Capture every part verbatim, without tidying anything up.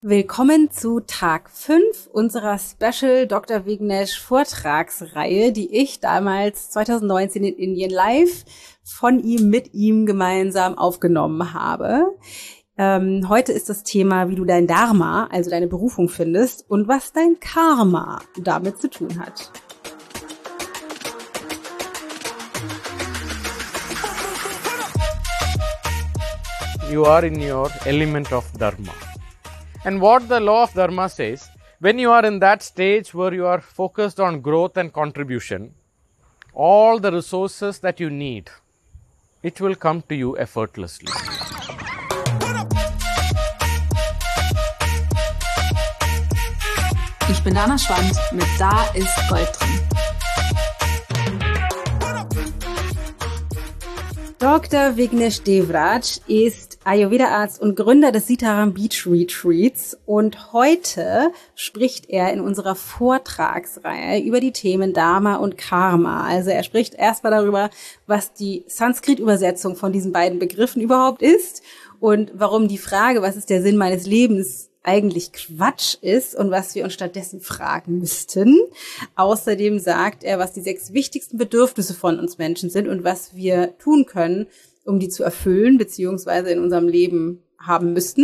Willkommen zu Tag fünf unserer Special Doktor Vignesh Vortragsreihe, die ich damals zwanzig neunzehn in Indien live von ihm, mit ihm gemeinsam aufgenommen habe. Ähm, heute ist das Thema, wie du dein Dharma, also deine Berufung findest und was dein Karma damit zu tun hat. You are in your element of Dharma. And what the law of Dharma says, when you are in that stage where you are focused on growth and contribution, all the resources that you need, it will come to you effortlessly. Ich bin Dana Schwand mit Da ist Gold drin. Doktor Vignesh Devraj ist Ayurveda-Arzt und Gründer des Sitaram Beach Retreats und heute spricht er in unserer Vortragsreihe über die Themen Dharma und Karma. Also er spricht erstmal darüber, was die Sanskrit-Übersetzung von diesen beiden Begriffen überhaupt ist und warum die Frage, was ist der Sinn meines Lebens, eigentlich Quatsch ist und was wir uns stattdessen fragen müssten. Außerdem sagt er, was die sechs wichtigsten Bedürfnisse von uns Menschen sind und was wir tun können, um die zu erfüllen, beziehungsweise in unserem Leben haben müssten.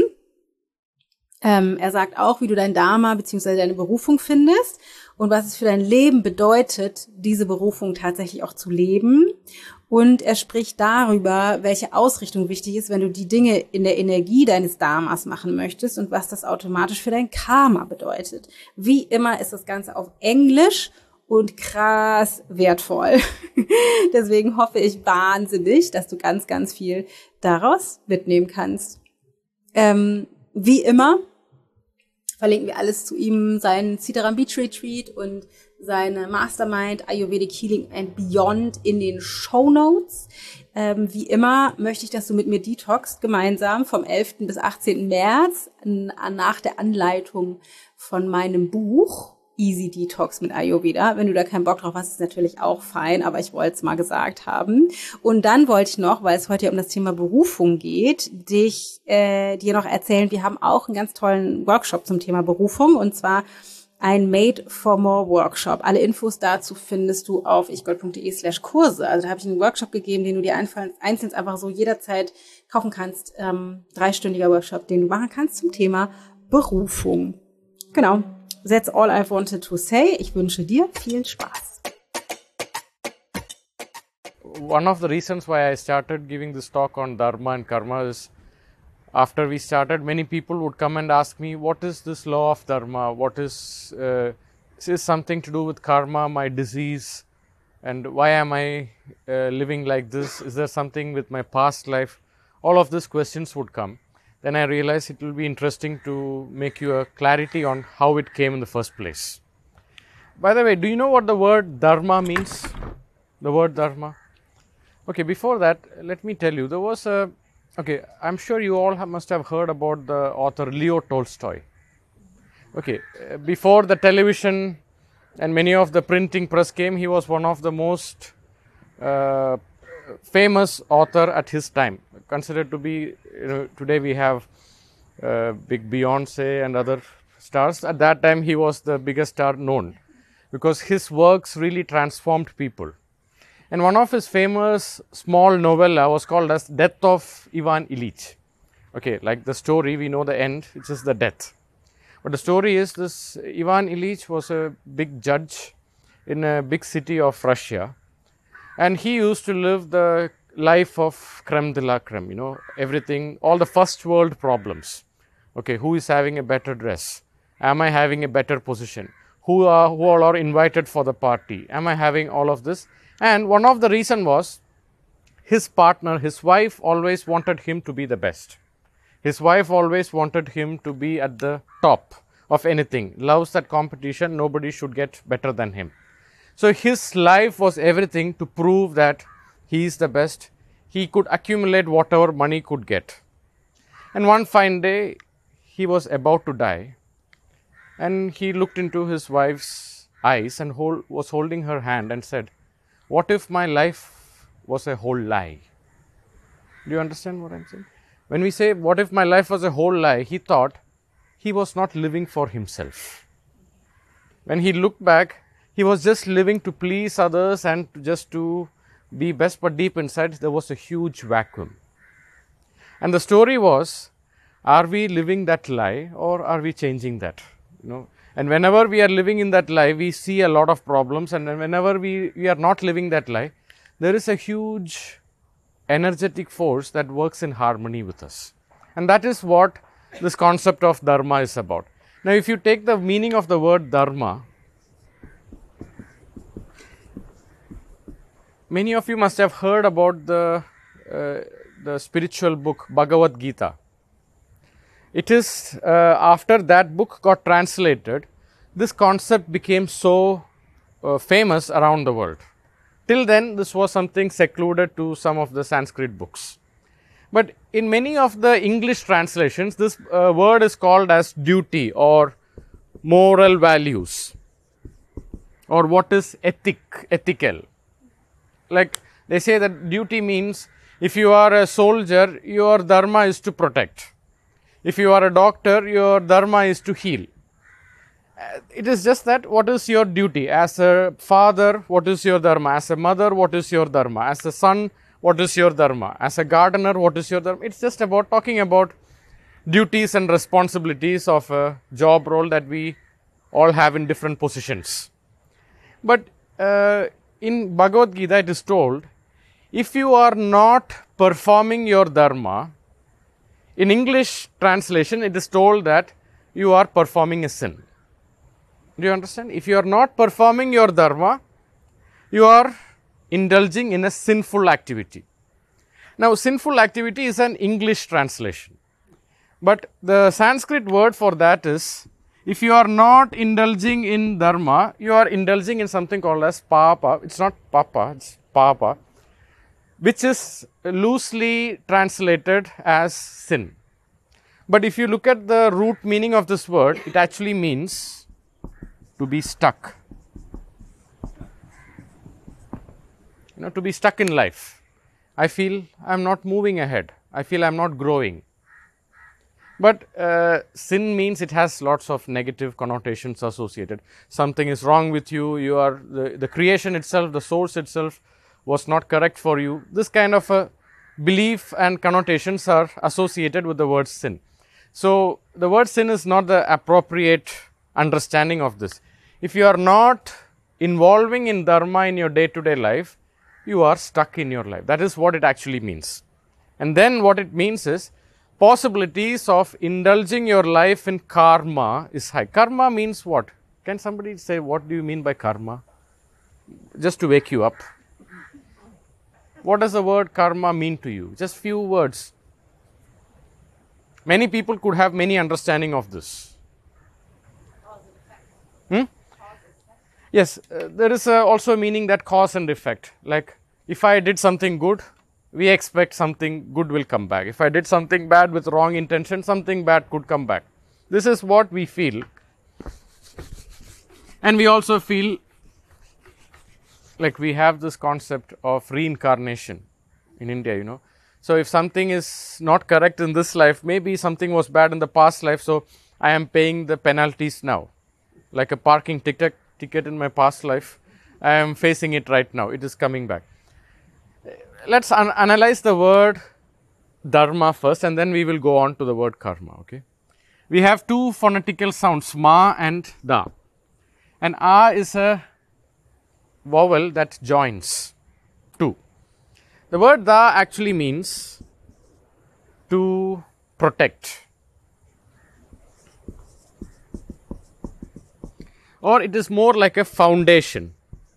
Ähm, er sagt auch, wie du dein Dharma beziehungsweise deine Berufung findest und was es für dein Leben bedeutet, diese Berufung tatsächlich auch zu leben. Und er spricht darüber, welche Ausrichtung wichtig ist, wenn du die Dinge in der Energie deines Dharmas machen möchtest und was das automatisch für dein Karma bedeutet. Wie immer ist das Ganze auf Englisch und krass wertvoll. Deswegen hoffe ich wahnsinnig, dass du ganz, ganz viel daraus mitnehmen kannst. Ähm, wie immer verlinken wir alles zu ihm, seinen Sitaram Beach Retreat und seine Mastermind Ayurvedic Healing and Beyond in den Shownotes. Ähm, wie immer möchte ich, dass du mit mir detoxst, gemeinsam vom elften bis achtzehnten März n- nach der Anleitung von meinem Buch Easy Detox mit Ayurveda. Wenn du da keinen Bock drauf hast, ist natürlich auch fein, aber ich wollte es mal gesagt haben. Und dann wollte ich noch, weil es heute ja um das Thema Berufung geht, dich äh, dir noch erzählen, wir haben auch einen ganz tollen Workshop zum Thema Berufung und zwar ein Made for More Workshop. Alle Infos dazu findest du auf ichgold.de slash Kurse. Also da habe ich einen Workshop gegeben, den du dir einzeln einfach so jederzeit kaufen kannst. Ähm, dreistündiger Workshop, den du machen kannst zum Thema Berufung. Genau. That's all I wanted to say. Ich wünsche dir viel Spaß. One of the reasons why I started giving this talk on Dharma and Karma is after we started, many people would come and ask me, what is this law of Dharma? What is, uh, is this something to do with karma, my disease? And why am I uh, living like this? Is there something with my past life? All of these questions would come. Then I realized it will be interesting to make you a clarity on how it came in the first place. By the way, do you know what the word Dharma means? The word Dharma? Okay, before that, let me tell you, there was a, okay, I'm sure you all have, must have heard about the author Leo Tolstoy. Okay, uh, before the television and many of the printing press came, he was one of the most uh, famous author at his time, considered to be, you know, today we have uh, big Beyonce and other stars. At that time he was the biggest star known because his works really transformed people. And one of his famous small novella was called as Death of Ivan Ilyich. Okay, like the story, we know the end, it's just the death. But the story is this: Ivan Ilyich was a big judge in a big city of Russia. And he used to live the life of creme de la creme, you know, everything, all the first world problems. Okay, who is having a better dress? Am I having a better position? Who are, who all are invited for the party? Am I having all of this? And one of the reason was his partner, his wife always wanted him to be the best. His wife always wanted him to be at the top of anything. Loves that competition, nobody should get better than him. So his life was everything to prove that he is the best. He could accumulate whatever money could get. And one fine day, he was about to die. And he looked into his wife's eyes and hold, was holding her hand and said, what if my life was a whole lie? Do you understand what I'm saying? When we say, what if my life was a whole lie? He thought, he was not living for himself. When he looked back, he was just living to please others and just to be best, but deep inside there was a huge vacuum. And the story was, are we living that lie or are we changing that? You know, and whenever we are living in that lie, we see a lot of problems, and whenever we, we are not living that lie, there is a huge energetic force that works in harmony with us. And that is what this concept of dharma is about. Now, if you take the meaning of the word dharma, many of you must have heard about the, uh, the spiritual book Bhagavad Gita. It is uh, after that book got translated, this concept became so uh, famous around the world. Till then, this was something secluded to some of the Sanskrit books. But in many of the English translations, this uh, word is called as duty or moral values, or what is ethic, ethical. Like they say that duty means if you are a soldier, your dharma is to protect. If you are a doctor, your dharma is to heal. It is just that what is your duty? As a father, what is your dharma? As a mother, what is your dharma? As a son, what is your dharma? As a gardener, what is your dharma? It's just about talking about duties and responsibilities of a job role that we all have in different positions. But uh, in Bhagavad Gita, it is told, if you are not performing your dharma, in English translation, it is told that you are performing a sin. Do you understand? If you are not performing your dharma, you are indulging in a sinful activity. Now, sinful activity is an English translation. But the Sanskrit word for that is, if you are not indulging in dharma, you are indulging in something called as papa. It's not papa, it's papa, which is loosely translated as sin. But if you look at the root meaning of this word, it actually means to be stuck. You know, to be stuck in life. I feel I am not moving ahead. I feel I am not growing. But uh, sin means it has lots of negative connotations associated. Something is wrong with you, you are, the, the creation itself, the source itself was not correct for you. This kind of a belief and connotations are associated with the word sin. So, the word sin is not the appropriate understanding of this. If you are not involving in dharma in your day-to-day life, you are stuck in your life. That is what it actually means. And then what it means is, possibilities of indulging your life in karma is high. Karma means what? Can somebody say, what do you mean by karma? Just to wake you up. What does the word karma mean to you? Just few words. Many people could have many understanding of this. Hmm? Yes, uh, there is uh, also a meaning that cause and effect. Like, if I did something good, we expect something good will come back. If I did something bad with wrong intention, something bad could come back. This is what we feel. And we also feel like we have this concept of reincarnation in India, you know. So, if something is not correct in this life, maybe something was bad in the past life, so I am paying the penalties now. Like a parking ticket, ticket in my past life, I am facing it right now. It is coming back. Let's un- analyze the word dharma first, and then we will go on to the word karma. Okay, we have two phonetical sounds, ma and da, and a is a vowel that joins two. The word da actually means to protect, or it is more like a foundation.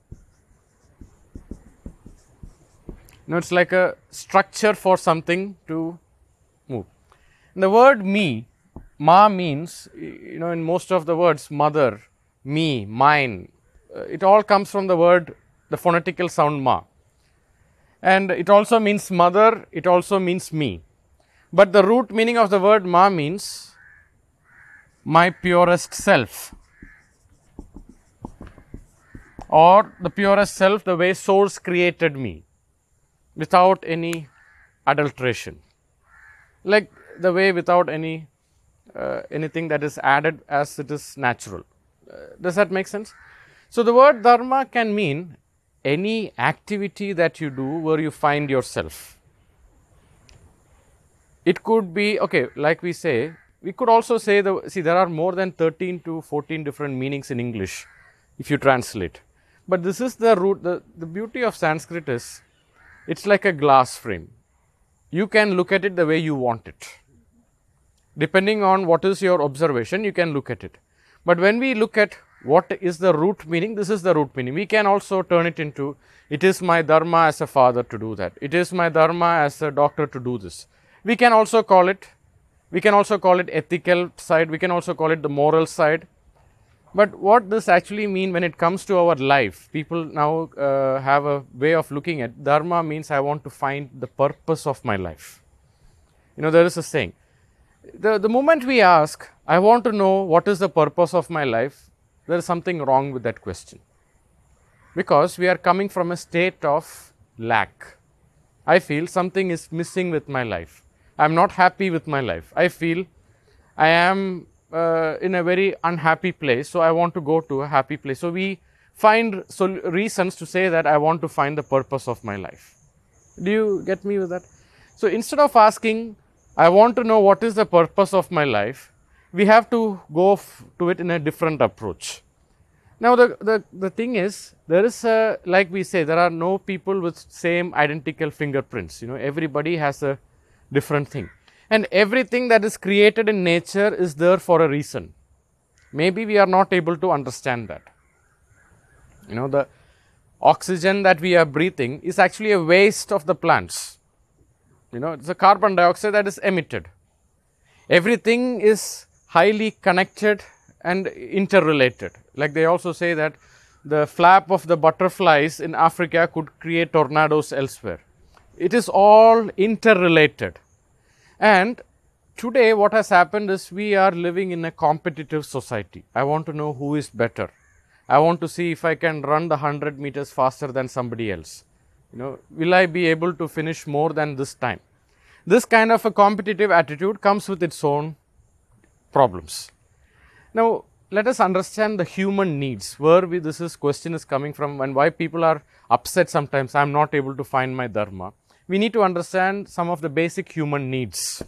You know, it's like a structure for something to move. And the word me, ma means, you know, in most of the words, mother, me, mine, uh, it all comes from the word, the phonetical sound ma. And it also means mother, it also means me. But the root meaning of the word ma means my purest self, or the purest self, the way source created me, without any adulteration, like the way without any uh, anything that is added as it is natural. Uh, does that make sense? So, the word dharma can mean any activity that you do where you find yourself. It could be, okay, like we say, we could also say, the see there are more than thirteen to fourteen different meanings in English if you translate. But this is the root, the, the beauty of Sanskrit is, it's like a glass frame. You can look at it the way you want it. Depending on what is your observation, you can look at it. But when we look at what is the root meaning, this is the root meaning. We can also turn it into, it is my dharma as a father to do that. It is my dharma as a doctor to do this. We can also call it, we can also call it ethical side, we can also call it the moral side. But what this actually mean when it comes to our life, people now uh, have a way of looking at dharma means I want to find the purpose of my life. You know, there is a saying, the, the moment we ask, I want to know what is the purpose of my life, there is something wrong with that question. Because we are coming from a state of lack. I feel something is missing with my life. I am not happy with my life. I feel I am uh, in a very unhappy place, so I want to go to a happy place. So, we find sol- reasons to say that I want to find the purpose of my life. Do you get me with that? So, instead of asking, I want to know what is the purpose of my life, we have to go f- to it in a different approach. Now, the, the, the thing is, there is a, like we say, there are no people with same identical fingerprints. You know, everybody has a different thing. And everything that is created in nature is there for a reason. Maybe we are not able to understand that. You know, the oxygen that we are breathing is actually a waste of the plants. You know, it's a carbon dioxide that is emitted. Everything is highly connected and interrelated. Like they also say that the flap of the butterflies in Africa could create tornadoes elsewhere. It is all interrelated. And today what has happened is we are living in a competitive society. I want to know who is better. I want to see if I can run the one hundred meters faster than somebody else. You know, will I be able to finish more than this time? This kind of a competitive attitude comes with its own problems. Now, let us understand the human needs, where we, this is question is coming from and why people are upset sometimes, I am not able to find my dharma. We need to understand some of the basic human needs.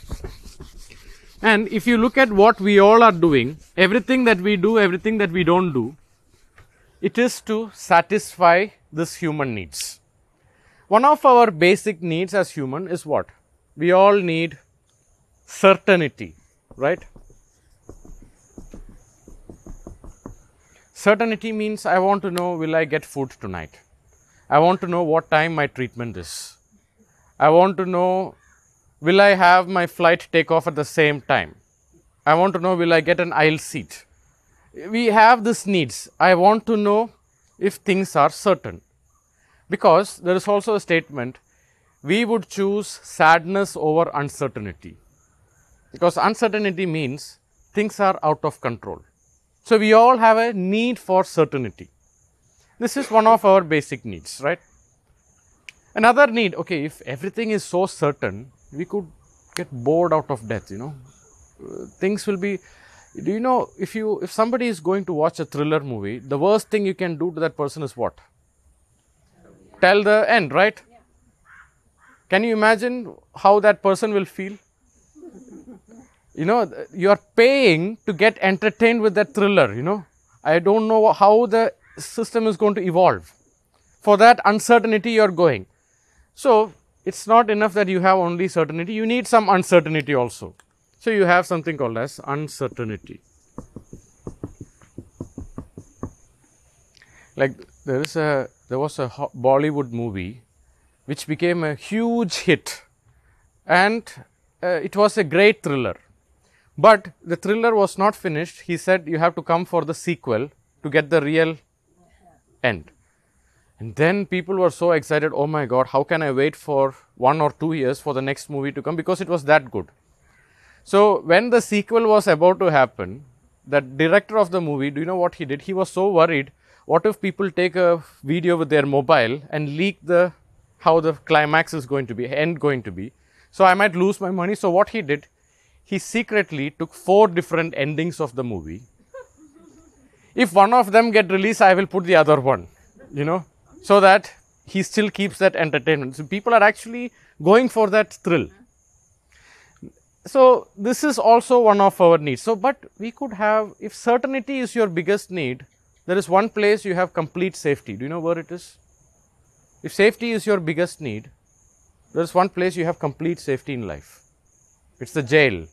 And if you look at what we all are doing, everything that we do, everything that we don't do, it is to satisfy this human needs. One of our basic needs as human is what? We all need certainty, right? Certainty means I want to know, will I get food tonight? I want to know what time my treatment is. I want to know, will I have my flight take off at the same time? I want to know, will I get an aisle seat? We have these needs. I want to know if things are certain. Because there is also a statement, we would choose sadness over uncertainty. Because uncertainty means things are out of control. So, we all have a need for certainty. This is one of our basic needs, right? Another need, okay, if everything is so certain, we could get bored out of death, you know. Uh, things will be, do you know, if you, if somebody is going to watch a thriller movie, the worst thing you can do to that person is what? Tell the end, right? Yeah. Can you imagine how that person will feel? You know, you are paying to get entertained with that thriller, you know. I don't know how the system is going to evolve. For that uncertainty you are going. So, it's not enough that you have only certainty, you need some uncertainty also. So, you have something called as uncertainty. Like there is a, there was a Bollywood movie which became a huge hit and uh, it was a great thriller. But the thriller was not finished. He said you have to come for the sequel to get the real end. And then people were so excited, oh my God, how can I wait for one or two years for the next movie to come, because it was that good. So, when the sequel was about to happen, the director of the movie, do you know what he did? He was so worried, what if people take a video with their mobile and leak the, how the climax is going to be, end going to be. So, I might lose my money. So, what he did, he secretly took four different endings of the movie. If one of them get released, I will put the other one, you know, so that he still keeps that entertainment. So people are actually going for that thrill. So this is also one of our needs. So, but we could have, if certainty is your biggest need, there is one place you have complete safety. Do you know where it is? If safety is your biggest need, there is one place you have complete safety in life. It's the jail.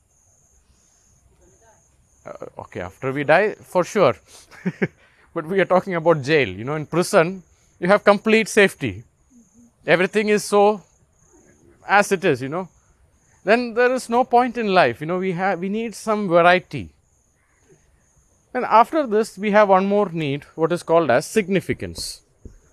Uh, okay, after we die, for sure. But we are talking about jail. You know, in prison, you have complete safety. Everything is so as it is, you know. Then there is no point in life. You know, we have, we need some variety. And after this, we have one more need, what is called as significance.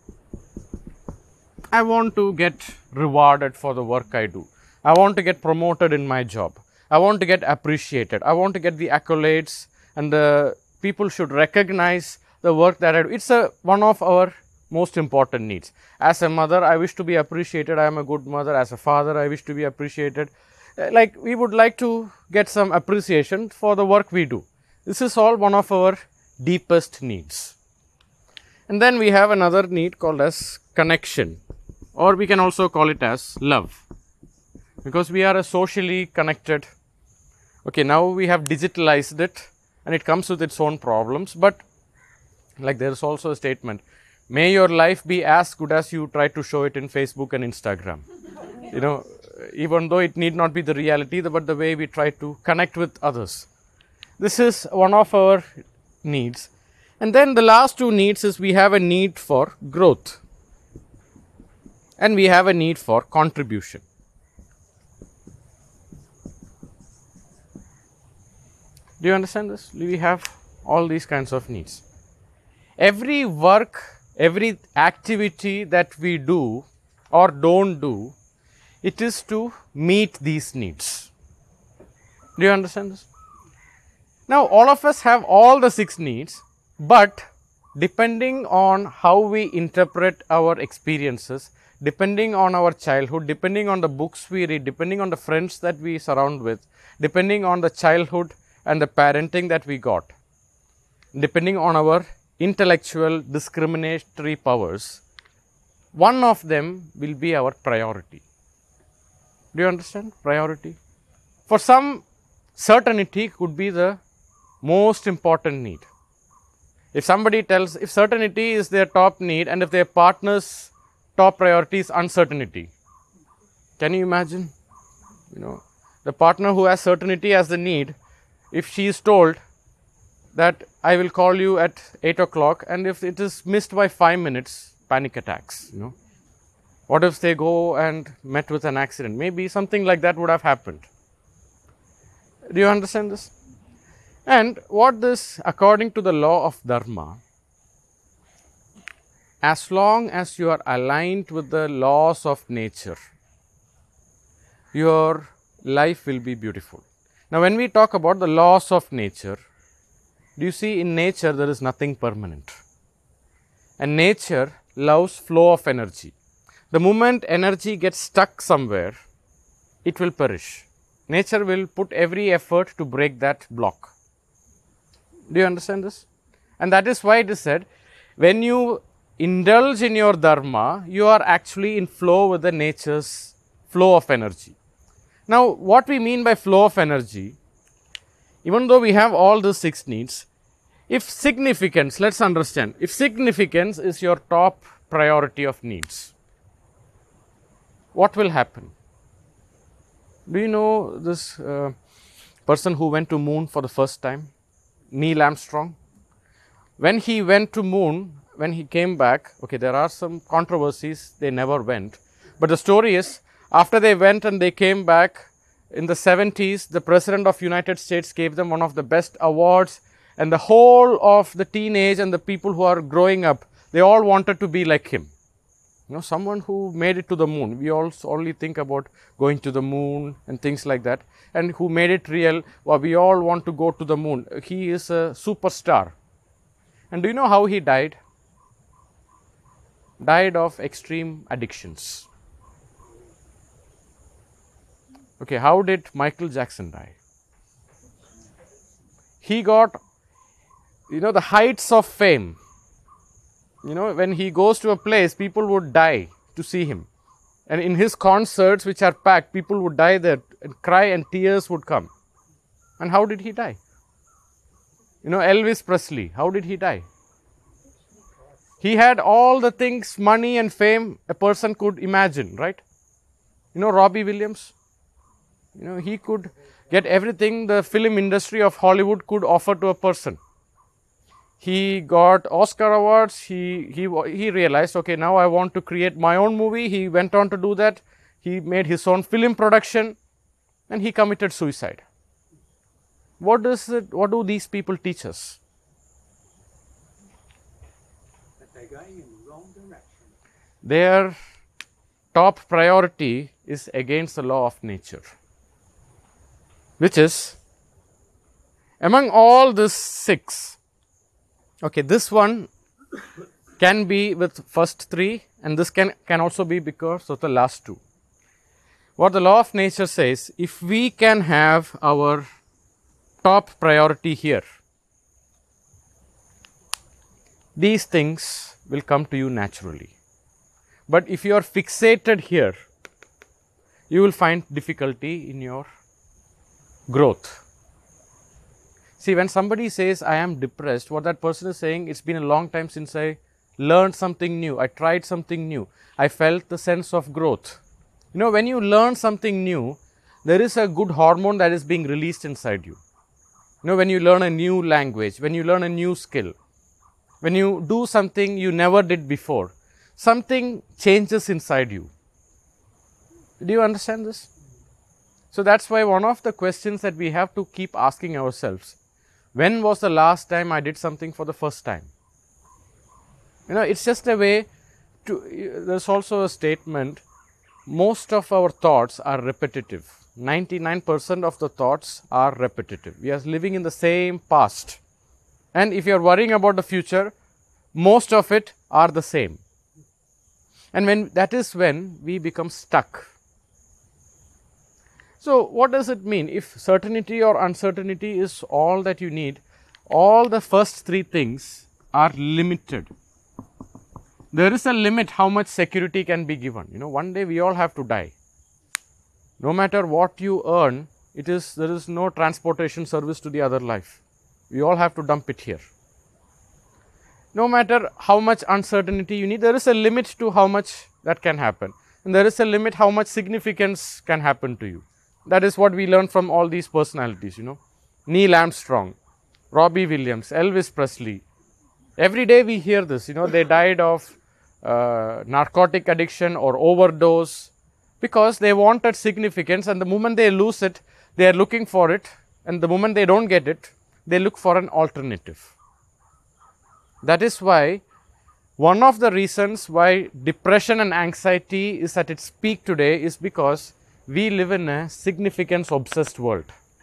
I want to get rewarded for the work I do. I want to get promoted in my job. I want to get appreciated. I want to get the accolades, and the people should recognize the work that I do. It's a, one of our most important needs. As a mother, I wish to be appreciated. I am a good mother. As a father, I wish to be appreciated. Like, we would like to get some appreciation for the work we do. This is all one of our deepest needs. And then we have another need called as connection, or we can also call it as love, because we are a socially connected. Okay, now we have digitalized it and it comes with its own problems, but like there is also a statement, may your life be as good as you try to show it in Facebook and Instagram. You know, even though it need not be the reality, but the way we try to connect with others. This is one of our needs. And then the last two needs is we have a need for growth and we have a need for contribution. Do you understand this? We have all these kinds of needs. Every work, every activity that we do or don't do, it is to meet these needs. Do you understand this? Now, all of us have all the six needs, but depending on how we interpret our experiences, depending on our childhood, depending on the books we read, depending on the friends that we surround with, depending on the childhood and the parenting that we got, depending on our intellectual discriminatory powers, one of them will be our priority. Do you understand? Priority. For some, certainty could be the most important need. If somebody tells, if certainty is their top need and if their partner's top priority is uncertainty, can you imagine? You know, the partner who has certainty as the need, if she is told that I will call you at eight o'clock and if it is missed by five minutes, panic attacks, you know. What if they go and met with an accident? Maybe something like that would have happened. Do you understand this? And what this, according to the law of Dharma, as long as you are aligned with the laws of nature, your life will be beautiful. Now, when we talk about the laws of nature, do you see, in nature there is nothing permanent. And nature loves flow of energy. The moment energy gets stuck somewhere, it will perish. Nature will put every effort to break that block. Do you understand this? And that is why it is said, when you indulge in your dharma, you are actually in flow with the nature's flow of energy. Now, what we mean by flow of energy, even though we have all the six needs, if significance, let's understand, if significance is your top priority of needs, what will happen? Do you know this uh, person who went to moon for the first time? Neil Armstrong. When he went to moon, when he came back, okay, there are some controversies, they never went. But the story is, after they went and they came back in the seventies, the President of United States gave them one of the best awards, and the whole of the teenage and the people who are growing up, they all wanted to be like him. You know, someone who made it to the moon. We also only think about going to the moon and things like that. And who made it real. Well, we all want to go to the moon. He is a superstar. And do you know how he died? Died of extreme addictions. Okay, how did Michael Jackson die? He got, you know, the heights of fame. You know, when he goes to a place, people would die to see him. And in his concerts, which are packed, people would die there and cry and tears would come. And how did he die? You know, Elvis Presley, how did he die? He had all the things, money and fame a person could imagine, right? You know, Robbie Williams, you know, he could get everything the film industry of Hollywood could offer to a person. He got Oscar awards. He, he, he realized, okay, now I want to create my own movie. He went on to do that. He made his own film production and he committed suicide. What does it, what do these people teach us? That they're going in the wrong direction. Their top priority is against the law of nature, which is among all these six. Okay, this one can be with first three and this can, can also be because of the last two. What the law of nature says, if we can have our top priority here, these things will come to you naturally. But if you are fixated here, you will find difficulty in your growth. See, when somebody says, I am depressed, what that person is saying, it's been a long time since I learned something new, I tried something new, I felt the sense of growth. You know, when you learn something new, there is a good hormone that is being released inside you. You know, when you learn a new language, when you learn a new skill, when you do something you never did before, something changes inside you. Do you understand this? So that's why one of the questions that we have to keep asking ourselves, when was the last time I did something for the first time? You know, it's just a way to, there's also a statement, most of our thoughts are repetitive. ninety-nine percent of the thoughts are repetitive. We are living in the same past. And if you are worrying about the future, most of it are the same. And when that is when we become stuck. So what does it mean? If certainty or uncertainty is all that you need, all the first three things are limited. There is a limit how much security can be given. You know, one day we all have to die. No matter what you earn, it is, there is no transportation service to the other life. We all have to dump it here. No matter how much uncertainty you need, there is a limit to how much that can happen. And there is a limit how much significance can happen to you. That is what we learn from all these personalities, you know. Neil Armstrong, Robbie Williams, Elvis Presley. Every day we hear this, you know, they died of uh, narcotic addiction or overdose because they wanted significance, and the moment they lose it, they are looking for it, and the moment they don't get it, they look for an alternative. That is why one of the reasons why depression and anxiety is at its peak today is because we live in a significance obsessed world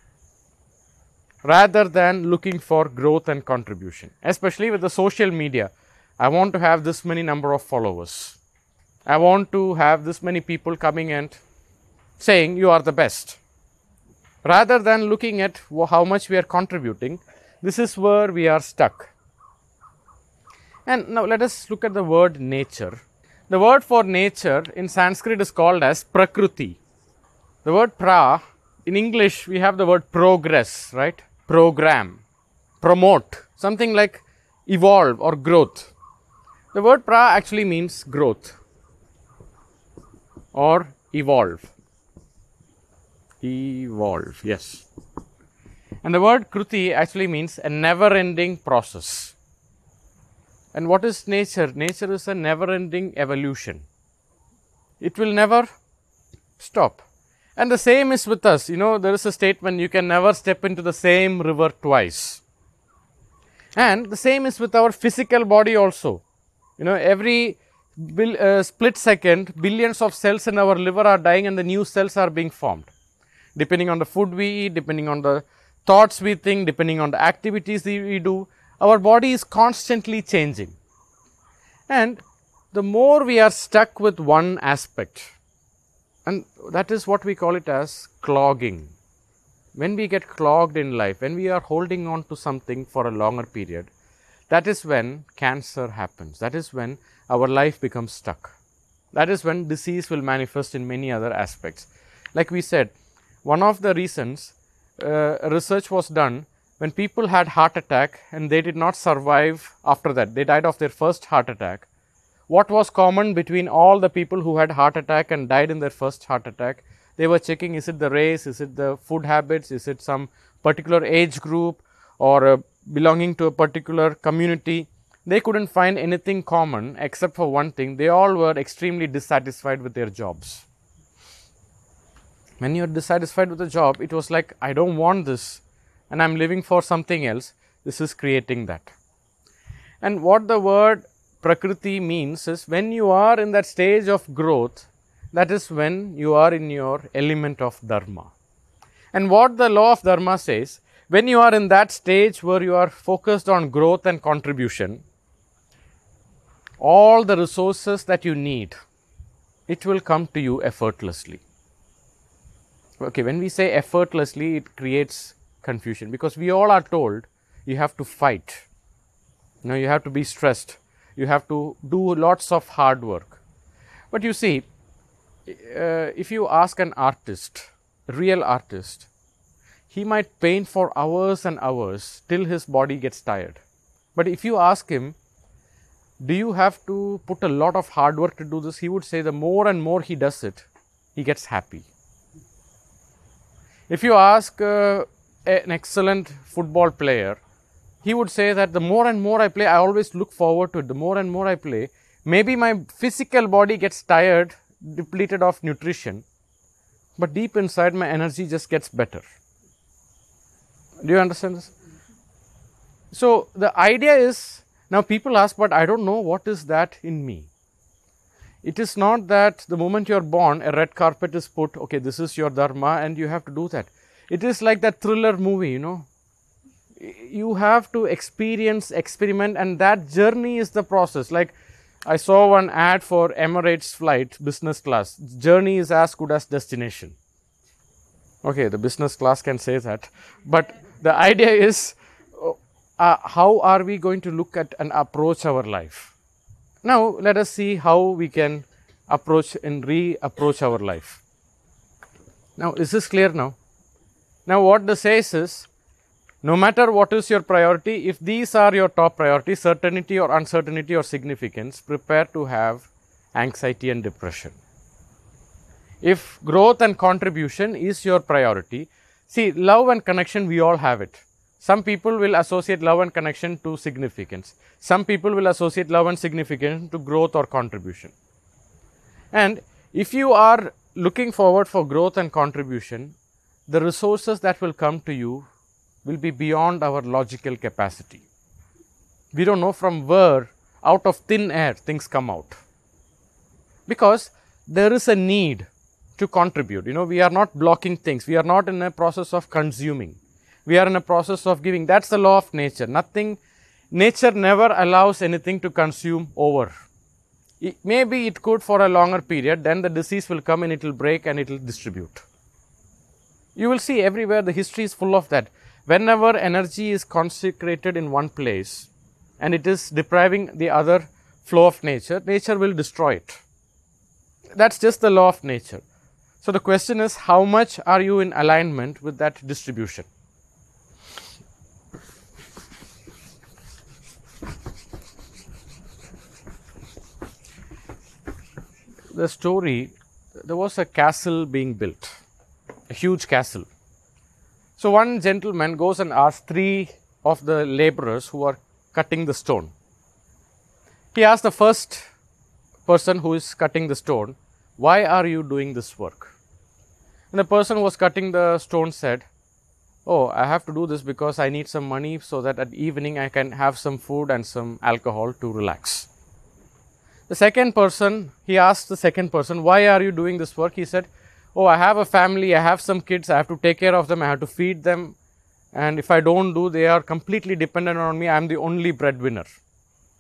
rather than looking for growth and contribution. Especially with the social media, I want to have this many number of followers. I want to have this many people coming and saying you are the best. Rather than looking at how much we are contributing, this is where we are stuck. And now let us look at the word nature. The word for nature in Sanskrit is called as Prakriti. The word pra, in English we have the word progress, right? Program, promote, something like evolve or growth. The word pra actually means growth or evolve. Evolve, yes. And the word kruti actually means a never-ending process. And what is nature? Nature is a never-ending evolution. It will never stop. And the same is with us. You know, there is a statement, you can never step into the same river twice. And the same is with our physical body also. You know, every bil, uh, split second, billions of cells in our liver are dying and the new cells are being formed. Depending on the food we eat, depending on the thoughts we think, depending on the activities we do, our body is constantly changing. And the more we are stuck with one aspect, And that is what we call it as clogging. When we get clogged in life, when we are holding on to something for a longer period, that is when cancer happens. That is when our life becomes stuck. That is when disease will manifest in many other aspects. Like we said, one of the reasons uh, research was done when people had heart attack and they did not survive after that. They died of their first heart attack. What was common between all the people who had heart attack and died in their first heart attack? They were checking, is it the race, is it the food habits, is it some particular age group or uh, belonging to a particular community. They couldn't find anything common except for one thing. They all were extremely dissatisfied with their jobs. When you're dissatisfied with a job, it was like, I don't want this and I'm living for something else. This is creating that. And what the word Prakriti means is when you are in that stage of growth, that is when you are in your element of Dharma. And what the law of Dharma says, when you are in that stage where you are focused on growth and contribution, all the resources that you need, it will come to you effortlessly. Okay, when we say effortlessly, it creates confusion because we all are told you have to fight. You know, you have to be stressed. You have to do lots of hard work. But you see, uh, if you ask an artist, a real artist, he might paint for hours and hours till his body gets tired. But if you ask him, do you have to put a lot of hard work to do this? He would say the more and more he does it, he gets happy. If you ask uh, an excellent football player, he would say that the more and more I play, I always look forward to it. The more and more I play, maybe my physical body gets tired, depleted of nutrition, but deep inside my energy just gets better. Do you understand this? So the idea is, now people ask, but I don't know what is that in me. It is not that the moment you are born, a red carpet is put, okay, this is your Dharma and you have to do that. It is like that thriller movie, you know. You have to experience, experiment, and that journey is the process. Like I saw one ad for Emirates flight, business class. Journey is as good as destination. Okay, the business class can say that. But the idea is, uh, how are we going to look at and approach our life? Now, let us see how we can approach and re-approach our life. Now, is this clear now? Now, what this says is, no matter what is your priority, if these are your top priorities, certainty or uncertainty or significance, prepare to have anxiety and depression. If growth and contribution is your priority, see, love and connection, we all have it. Some people will associate love and connection to significance. Some people will associate love and significance to growth or contribution. And if you are looking forward for growth and contribution, the resources that will come to you will be beyond our logical capacity. We don't know from where, out of thin air, things come out. Because there is a need to contribute. You know, we are not blocking things. We are not in a process of consuming. We are in a process of giving. That's the law of nature. Nothing, nature never allows anything to consume over. It, maybe it could for a longer period, then the disease will come and it will break and it will distribute. You will see everywhere the history is full of that. Whenever energy is consecrated in one place and it is depriving the other flow of nature, nature will destroy it. That's just the law of nature. So the question is, how much are you in alignment with that distribution? The story, there was a castle being built, a huge castle. So one gentleman goes and asks three of the laborers who are cutting the stone. He asks the first person who is cutting the stone, why are you doing this work? And the person who was cutting the stone said, oh, I have to do this because I need some money so that at evening I can have some food and some alcohol to relax. The second person, he asked the second person, why are you doing this work? He said, oh, I have a family, I have some kids, I have to take care of them, I have to feed them. And if I don't do, they are completely dependent on me, I am the only breadwinner.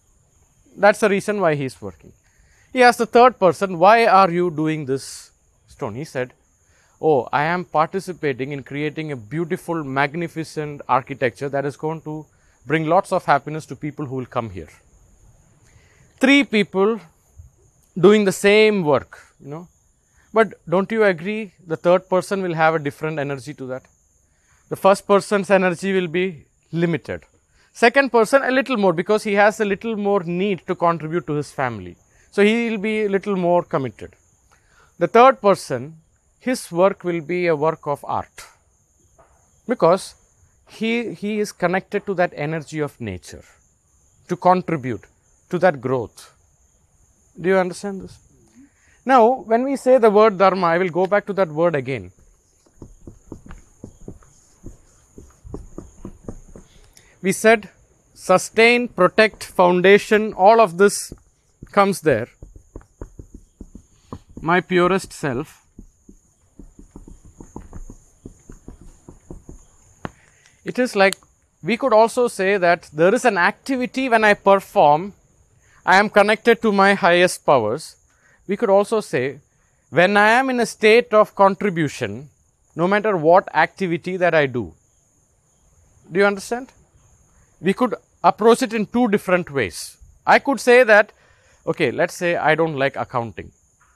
That's the reason why he is working. He asked the third person, why are you doing this stone. He said, oh, I am participating in creating a beautiful, magnificent architecture that is going to bring lots of happiness to people who will come here. Three people doing the same work, you know. But don't you agree the third person will have a different energy to that? The first person's energy will be limited. Second person a little more because he has a little more need to contribute to his family. So he will be a little more committed. The third person, his work will be a work of art because he, he is connected to that energy of nature to contribute to that growth. Do you understand this? Now, when we say the word dharma, I will go back to that word again. We said sustain, protect, foundation, all of this comes there. My purest self. It is like, we could also say that there is an activity when I perform, I am connected to my highest powers. We could also say, when I am in a state of contribution, no matter what activity that I do. Do you understand? We could approach it in two different ways. I could say that, okay, let's say I don't like accounting.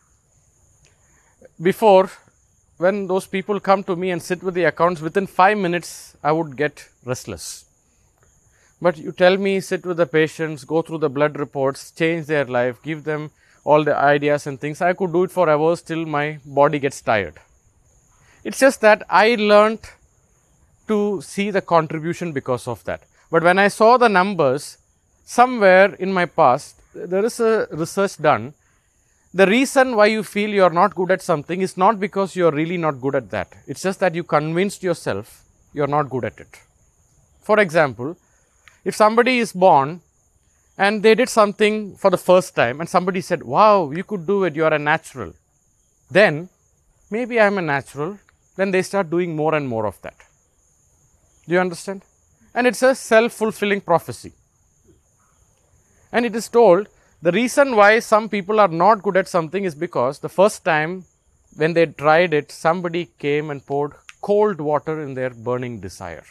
Before, when those people come to me and sit with the accounts, within five minutes, I would get restless. But you tell me, sit with the patients, go through the blood reports, change their life, give them all the ideas and things. I could do it for hours till my body gets tired. It's just that I learned to see the contribution because of that. But when I saw the numbers, somewhere in my past, there is a research done. The reason why you feel you are not good at something is not because you are really not good at that. It's just that you convinced yourself you are not good at it. For example, if somebody is born and they did something for the first time and somebody said, wow, you could do it, you are a natural. Then, maybe I am a natural. Then they start doing more and more of that. Do you understand? And it's a self-fulfilling prophecy. And it is told, the reason why some people are not good at something is because the first time when they tried it, somebody came and poured cold water in their burning desire.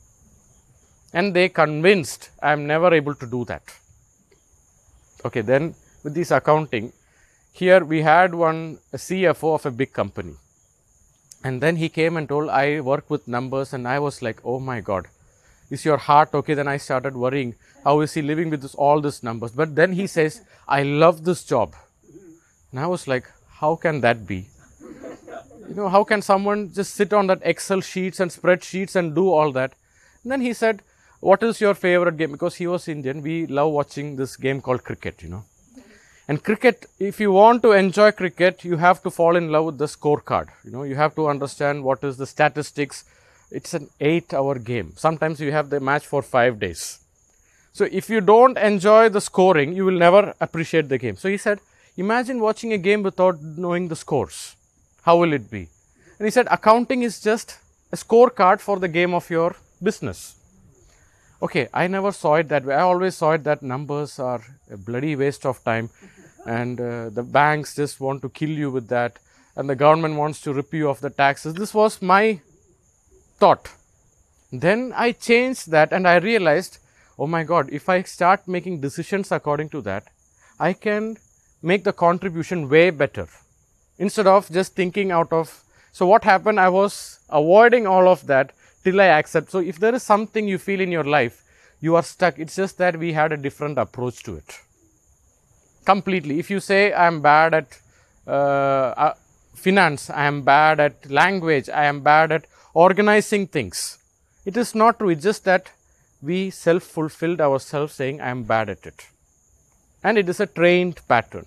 And they convinced, I am never able to do that. Okay, then with this accounting, here we had one a C F O of a big company. And then he came and told, I work with numbers, and I was like, oh my God, is your heart okay? Then I started worrying, how is he living with this, all these numbers? But then he says, I love this job. And I was like, how can that be? You know, how can someone just sit on that Excel sheets and spreadsheets and do all that? And then he said, what is your favorite game? Because he was Indian, we love watching this game called cricket, you know. And cricket, if you want to enjoy cricket, you have to fall in love with the scorecard. You know, you have to understand what is the statistics. It's an eight hour game. Sometimes you have the match for five days. So if you don't enjoy the scoring, you will never appreciate the game. So he said, imagine watching a game without knowing the scores. How will it be? And he said, accounting is just a scorecard for the game of your business. Okay, I never saw it that way. I always saw it that numbers are a bloody waste of time, and uh, the banks just want to kill you with that, and the government wants to rip you of the taxes. This was my thought. Then I changed that and I realized, oh my God, if I start making decisions according to that, I can make the contribution way better instead of just thinking out of. So what happened? I was avoiding all of that till I accept. So if there is something you feel in your life, you are stuck. It's just that we had a different approach to it. Completely. If you say, I am bad at uh, uh, finance, I am bad at language, I am bad at organizing things. It is not true. It's just that we self-fulfilled ourselves saying, I am bad at it. And it is a trained pattern.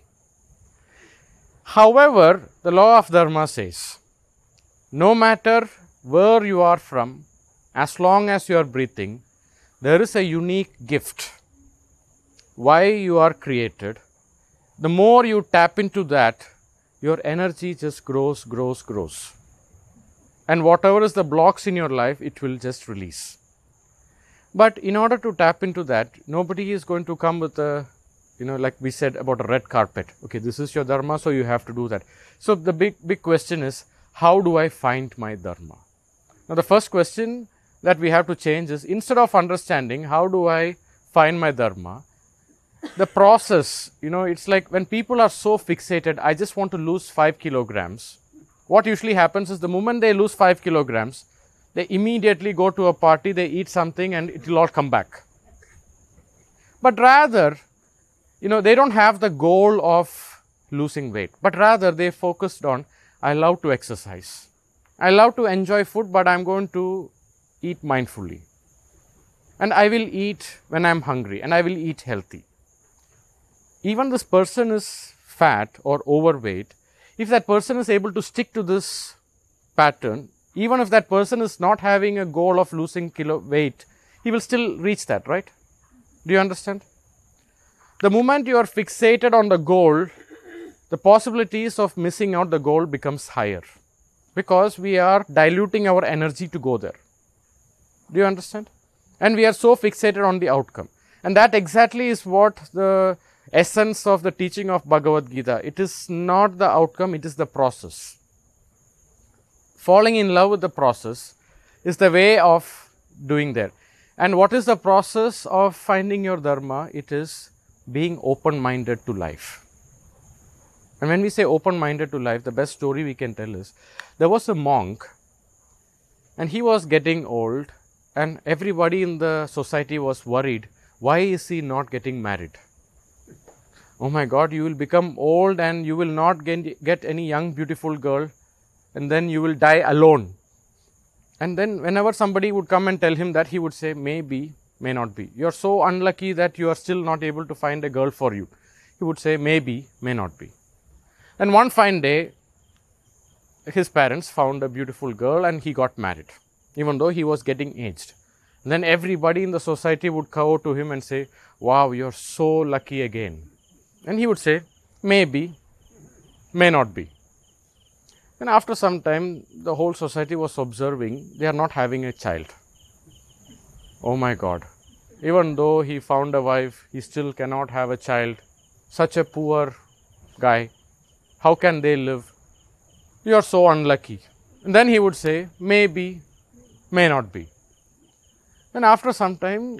However, the law of dharma says, no matter where you are from, as long as you are breathing, there is a unique gift. Why you are created. The more you tap into that, your energy just grows, grows, grows. And whatever is the blocks in your life, it will just release. But in order to tap into that, nobody is going to come with a you know, like we said about a red carpet. Okay, this is your dharma, so you have to do that. So the big, big question is, how do I find my dharma? Now, the first question that we have to change is, instead of understanding how do I find my dharma, the process, you know, it's like when people are so fixated, I just want to lose five kilograms. What usually happens is the moment they lose five kilograms, they immediately go to a party, they eat something and it will all come back. But rather, you know, they don't have the goal of losing weight, but rather they focused on, I love to exercise. I love to enjoy food, but I'm going to eat mindfully. And I will eat when I'm hungry, and I will eat healthy. Even this person is fat or overweight, if that person is able to stick to this pattern, even if that person is not having a goal of losing kilo weight, he will still reach that, right? Do you understand? The moment you are fixated on the goal, the possibilities of missing out the goal becomes higher, because we are diluting our energy to go there. Do you understand? And we are so fixated on the outcome. And that exactly is what the essence of the teaching of Bhagavad Gita. It is not the outcome, it is the process. Falling in love with the process is the way of doing there. And what is the process of finding your dharma? It is being open-minded to life. And when we say open-minded to life, the best story we can tell is, there was a monk and he was getting old, and everybody in the society was worried, why is he not getting married? Oh my God, you will become old and you will not get, get any young beautiful girl, and then you will die alone. And then whenever somebody would come and tell him that, he would say, maybe, may not be. You are so unlucky that you are still not able to find a girl for you. He would say, maybe, may not be. And one fine day, his parents found a beautiful girl and he got married, even though he was getting aged. And then everybody in the society would go to him and say, wow, you are so lucky again. And he would say, maybe, may not be. And after some time, the whole society was observing, they are not having a child. Oh my God. Even though he found a wife, he still cannot have a child. Such a poor guy. How can they live? You are so unlucky. And then he would say, maybe, may not be. And after some time,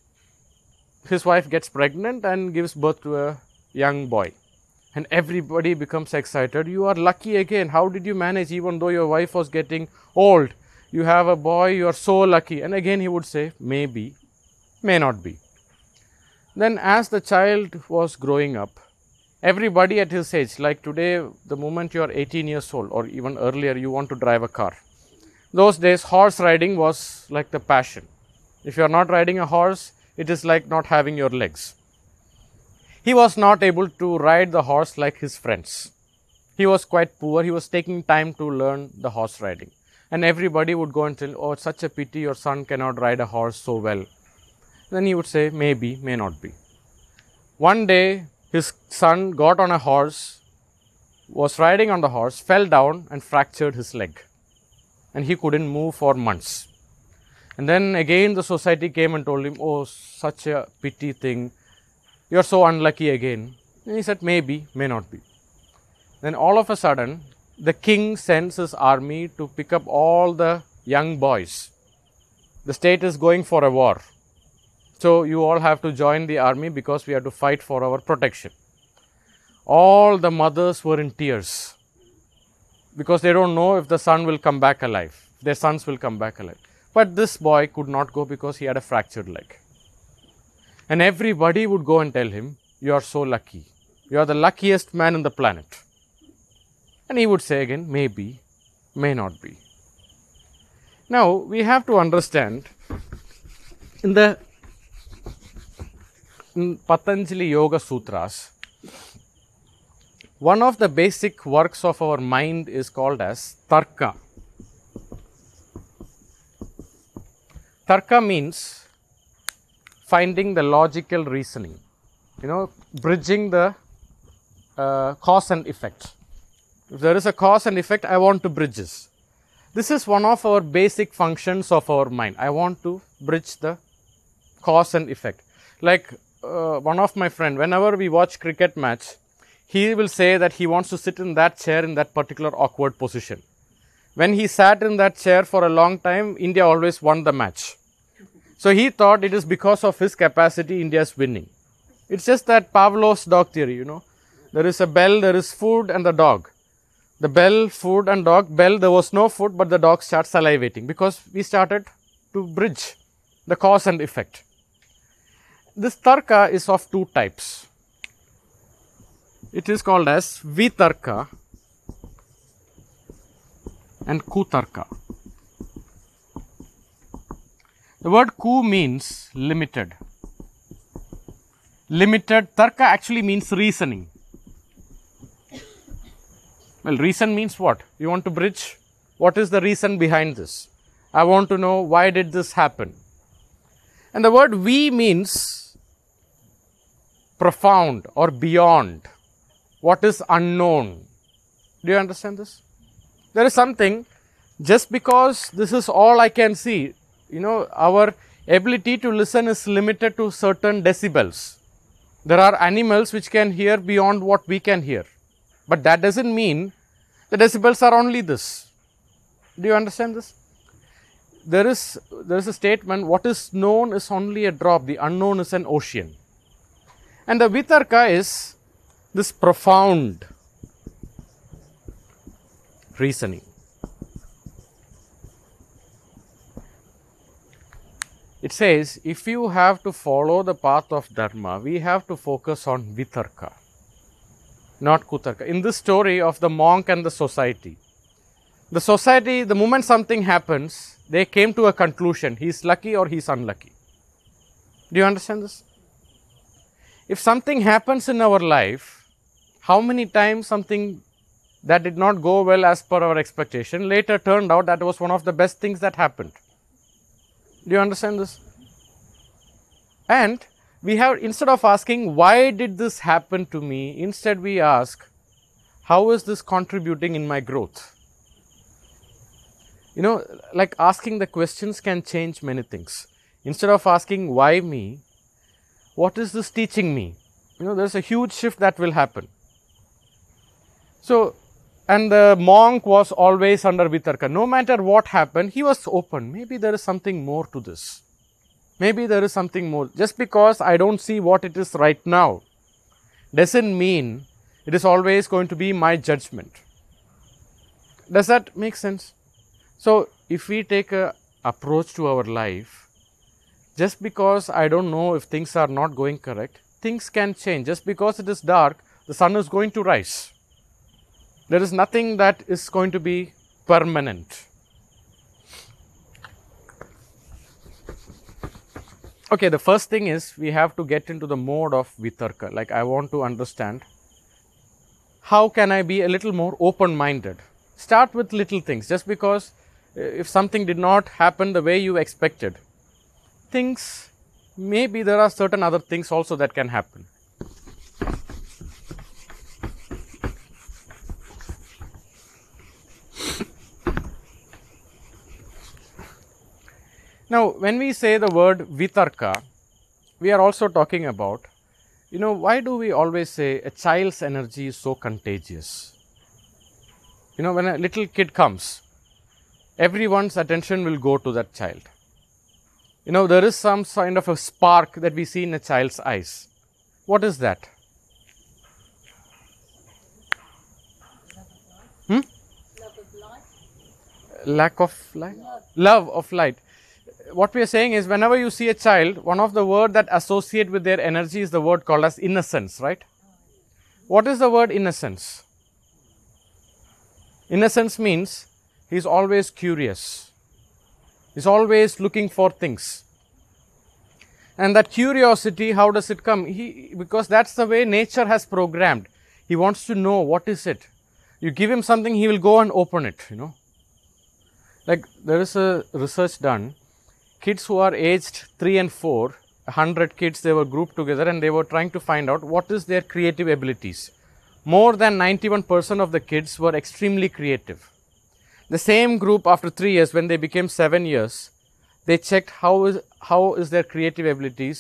his wife gets pregnant and gives birth to a young boy. And everybody becomes excited. You are lucky again. How did you manage, even though your wife was getting old? You have a boy, you are so lucky. And again he would say, maybe, may not be. Then as the child was growing up, everybody at his age, like today, the moment you are eighteen years old or even earlier, you want to drive a car. Those days, horse riding was like the passion. If you are not riding a horse, it is like not having your legs. He was not able to ride the horse like his friends. He was quite poor. He was taking time to learn the horse riding. And everybody would go and tell, oh, it's such a pity your son cannot ride a horse so well. Then he would say, maybe, may not be. One day, his son got on a horse, was riding on the horse, fell down and fractured his leg. And he couldn't move for months. And then again the society came and told him, oh, such a pity thing. You are so unlucky again. And he said, maybe, may not be. Then all of a sudden, the king sends his army to pick up all the young boys. The state is going for a war. So you all have to join the army because we have to fight for our protection. All the mothers were in tears because they don't know if the son will come back alive. Their sons will come back alive. But this boy could not go because he had a fractured leg. And everybody would go and tell him, you are so lucky. You are the luckiest man on the planet. And he would say again, maybe, may not be. Now, we have to understand, in the in Patanjali Yoga Sutras, one of the basic works of our mind is called as Tarka. Tarka means finding the logical reasoning, you know, bridging the uh, cause and effect. If there is a cause and effect, I want to bridge this. This is one of our basic functions of our mind. I want to bridge the cause and effect. Like uh, one of my friend, whenever we watch cricket match, he will say that he wants to sit in that chair in that particular awkward position. When he sat in that chair for a long time, India always won the match. So he thought it is because of his capacity India is winning. It's just that Pavlov's dog theory, you know. There is a bell, there is food and the dog. The bell, food and dog. Bell, there was no food, but the dog starts salivating because we started to bridge the cause and effect. This tarka is of two types. It is called as vitarka and kutarka. The word ku means limited. Limited. Tarka actually means reasoning. Well, reason means what? You want to bridge? What is the reason behind this? I want to know why did this happen? And the word vi means profound or beyond. What is unknown? Do you understand this? There is something, just because this is all I can see, you know, our ability to listen is limited to certain decibels. There are animals which can hear beyond what we can hear. But that doesn't mean the decibels are only this. Do you understand this? There is, there is a statement, what is known is only a drop, the unknown is an ocean. And the vitarka is this profound reasoning. It says, if you have to follow the path of dharma, we have to focus on vitarka, not kutarka. In this story of the monk and the society, the society, the moment something happens, they came to a conclusion, he is lucky or he is unlucky. Do you understand this? If something happens in our life, how many times something that did not go well as per our expectation later turned out that was one of the best things that happened? Do you understand this? And we have, instead of asking, why did this happen to me? Instead we ask, how is this contributing in my growth? You know, like asking the questions can change many things. Instead of asking, why me? What is this teaching me? You know, there's a huge shift that will happen. So, and the monk was always under vitarka. No matter what happened, he was open. Maybe there is something more to this. Maybe there is something more. Just because I don't see what it is right now, doesn't mean it is always going to be my judgment. Does that make sense? So, if we take an approach to our life, just because I don't know if things are not going correct, things can change. Just because it is dark, the sun is going to rise. There is nothing that is going to be permanent. Okay, the first thing is we have to get into the mode of vitarka. Like, I want to understand, how can I be a little more open-minded? Start with little things. Just because if something did not happen the way you expected, things, maybe there are certain other things also that can happen. Now, when we say the word vitarka, we are also talking about, you know, why do we always say a child's energy is so contagious? You know, when a little kid comes, everyone's attention will go to that child. You know, there is some kind of a spark that we see in a child's eyes. What is that? Hmm? Love of light. Lack of light? Love. Love of light. What we are saying is, whenever you see a child, one of the words that associate with their energy is the word called as innocence, right? What is the word innocence? Innocence means he is always curious. He is always looking for things. And that curiosity, how does it come? He, because that's the way nature has programmed. He wants to know what is it. You give him something, he will go and open it, you know. Like, there is a research done. Kids who are aged three and four, a hundred kids, they were grouped together and they were trying to find out what is their creative abilities. More than ninety-one percent of the kids were extremely creative. The same group, after three years, when they became seven years, they checked how is, how is their creative abilities.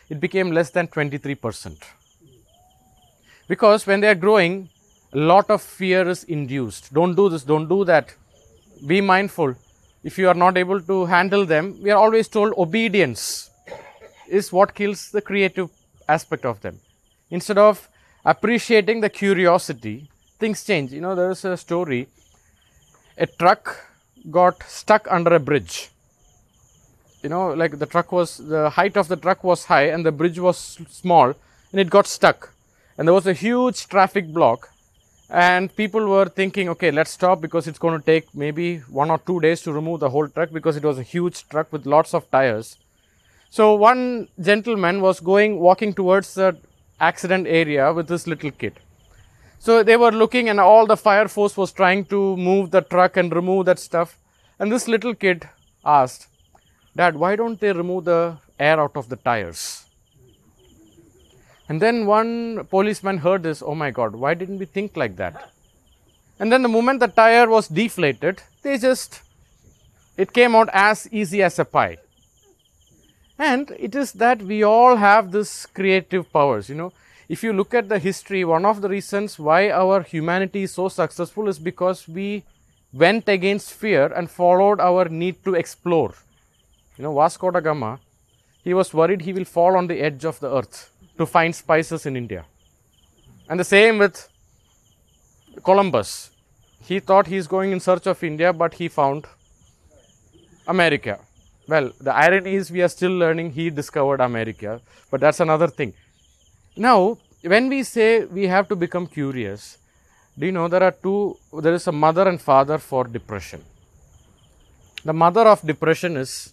it became less than twenty-three percent. Because when they are growing, a lot of fear is induced. Don't do this, don't do that. Be mindful. If you are not able to handle them, we are always told obedience is what kills the creative aspect of them. Instead of appreciating the curiosity, things change. You know, there is a story. A truck got stuck under a bridge. You know, like the truck was, the height of the truck was high and the bridge was small and it got stuck. And there was a huge traffic block and people were thinking, okay, let's stop because it's going to take maybe one or two days to remove the whole truck because it was a huge truck with lots of tires. So one gentleman was going, walking towards the accident area with this little kid. So they were looking and all the fire force was trying to move the truck and remove that stuff. And this little kid asked, Dad, why don't they remove the air out of the tires? And then one policeman heard this, oh my God, why didn't we think like that? And then the moment the tire was deflated, they just, it came out as easy as a pie. And it is that we all have this creative powers, you know. If you look at the history, one of the reasons why our humanity is so successful is because we went against fear and followed our need to explore. You know, Vasco da Gama, he was worried he will fall on the edge of the earth to find spices in India. And the same with Columbus. He thought he is going in search of India, but he found America. Well, the irony is we are still learning he discovered America, but that's another thing. Now, when we say we have to become curious, do you know there are two, there is a mother and father for depression. The mother of depression is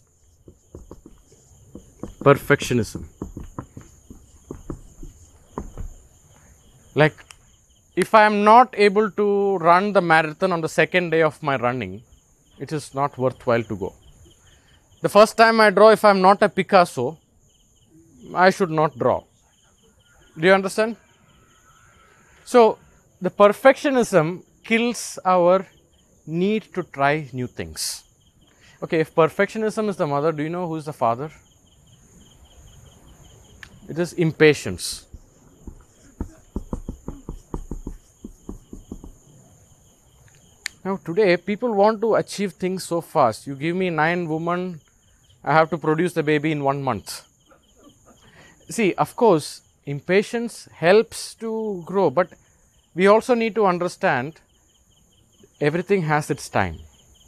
perfectionism. Like, if I am not able to run the marathon on the second day of my running, it is not worthwhile to go. The first time I draw, if I am not a Picasso, I should not draw. Do you understand? So, the perfectionism kills our need to try new things. Okay, if perfectionism is the mother, do you know who is the father? It is impatience. Now today, people want to achieve things so fast. You give me nine women, I have to produce the baby in one month. See, of course, impatience helps to grow, but we also need to understand everything has its time.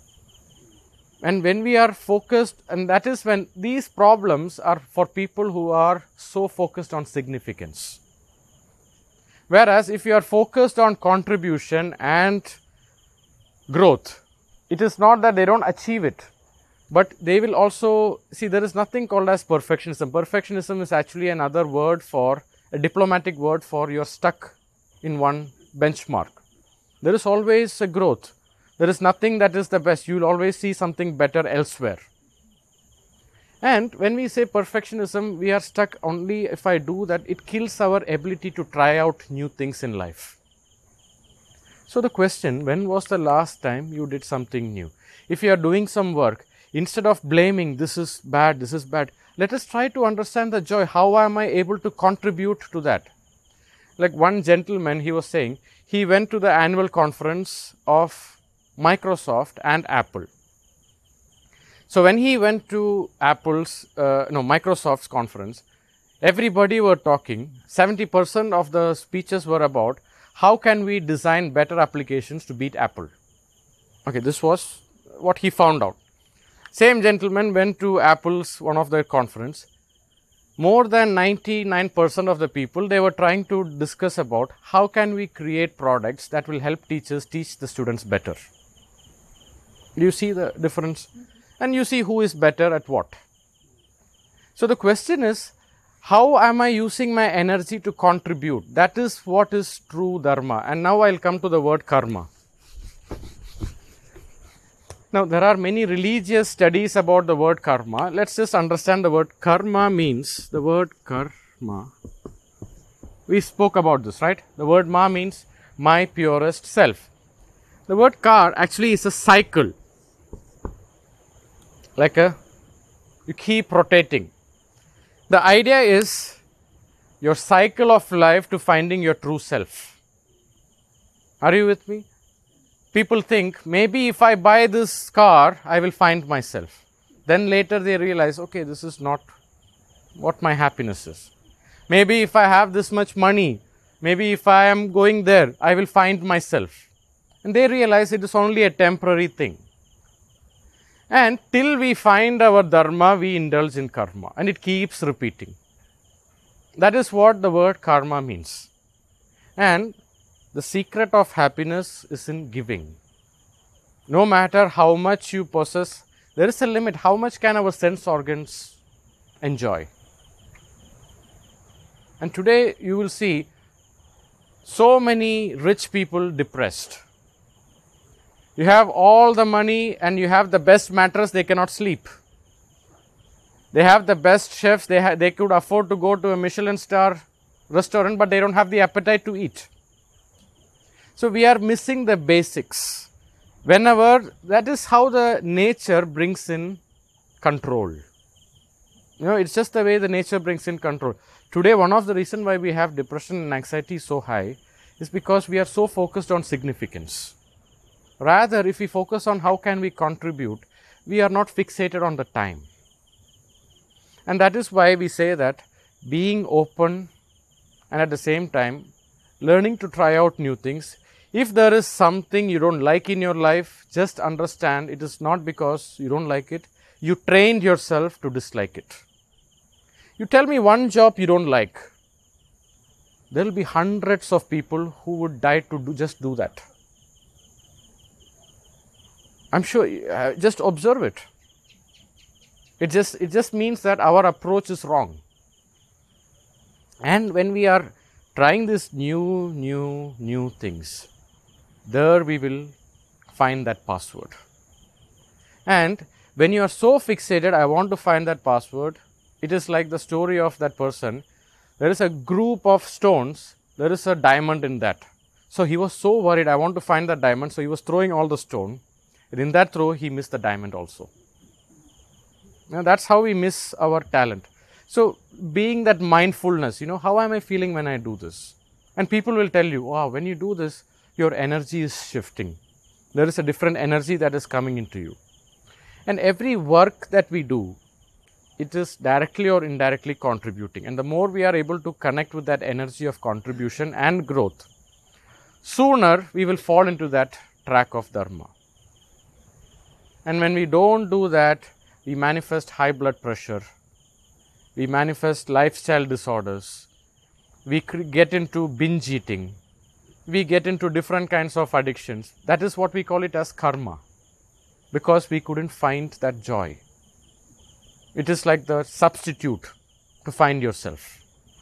And when we are focused, and that is when these problems are for people who are so focused on significance. Whereas if you are focused on contribution and growth, it is not that they don't achieve it, but they will also, see, there is nothing called as perfectionism. Perfectionism is actually another word for, a diplomatic word for you're stuck in one benchmark. There is always a growth. There is nothing that is the best. You will always see something better elsewhere. And when we say perfectionism, we are stuck only if I do that, it kills our ability to try out new things in life. So the question, when was the last time you did something new? If you are doing some work, instead of blaming this is bad, this is bad, let us try to understand the joy. How am I able to contribute to that? Like one gentleman, he was saying, he went to the annual conference of Microsoft and Apple. So when he went to Apple's, uh, no, Microsoft's conference, everybody were talking, seventy percent of the speeches were about how can we design better applications to beat Apple. Okay, this was what he found out. Same gentleman went to Apple's, one of their conference. More than ninety-nine percent of the people, they were trying to discuss about how can we create products that will help teachers teach the students better. Do you see the difference? And you see who is better at what. So the question is, how am I using my energy to contribute? That is what is true dharma. And now I'll come to the word karma. Now there are many religious studies about the word karma. Let's just understand the word karma means, the word karma. We spoke about this, right? The word ma means my purest self. The word kar actually is a cycle. Like a, you keep rotating. The idea is your cycle of life to finding your true self. Are you with me? People think, maybe if I buy this car, I will find myself. Then later they realize, okay, this is not what my happiness is. Maybe if I have this much money, maybe if I am going there, I will find myself. And they realize it is only a temporary thing. And till we find our dharma, we indulge in karma, and it keeps repeating. That is what the word karma means. And the secret of happiness is in giving. No matter how much you possess, there is a limit. How much can our sense organs enjoy? And today you will see so many rich people depressed. You have all the money and you have the best mattress, they cannot sleep. They have the best chefs, they, ha they could afford to go to a Michelin star restaurant, but they don't have the appetite to eat. So we are missing the basics. Whenever, that is how the nature brings in control. You know, it's just the way the nature brings in control. Today, one of the reasons why we have depression and anxiety so high is because we are so focused on significance. Rather, if we focus on how can we contribute, we are not fixated on the time. And that is why we say that being open and at the same time learning to try out new things. If there is something you don't like in your life, just understand it is not because you don't like it. You trained yourself to dislike it. You tell me one job you don't like. There will be hundreds of people who would die to do, just do that. I'm sure, uh, just observe it. It just, it just means that our approach is wrong. And when we are trying these new, new, new things, there we will find that password. And when you are so fixated, I want to find that password, it is like the story of that person. There is a group of stones, there is a diamond in that. So he was so worried, I want to find that diamond, so he was throwing all the stone. And in that throw, he missed the diamond also. Now that's how we miss our talent. So being that mindfulness, you know, how am I feeling when I do this? And people will tell you, wow, when you do this, your energy is shifting. There is a different energy that is coming into you. And every work that we do, it is directly or indirectly contributing. And the more we are able to connect with that energy of contribution and growth, sooner we will fall into that track of dharma. And when we don't do that, we manifest high blood pressure, we manifest lifestyle disorders, we get into binge eating, we get into different kinds of addictions. That is what we call it as karma, because we couldn't find that joy. It is like the substitute to find yourself.